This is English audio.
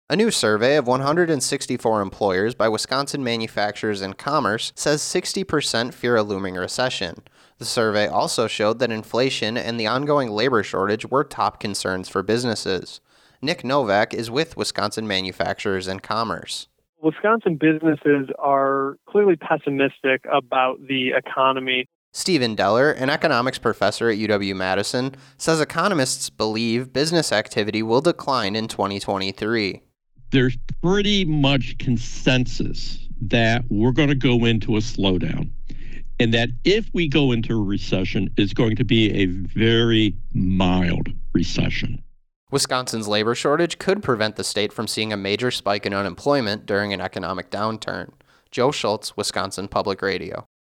A new survey of 164 employers by Wisconsin Manufacturers and Commerce says 60% fear a looming recession. The survey also showed that inflation and the ongoing labor shortage were top concerns for businesses. Nick Novak is with Wisconsin Manufacturers and Commerce. Wisconsin businesses are clearly pessimistic about the economy. Stephen Deller, an economics professor at UW-Madison, says economists believe business activity will decline in 2023. There's pretty much consensus that we're going to go into a slowdown, and that if we go into a recession, it's going to be a very mild recession. Wisconsin's labor shortage could prevent the state from seeing a major spike in unemployment during an economic downturn. Joe Schultz, Wisconsin Public Radio.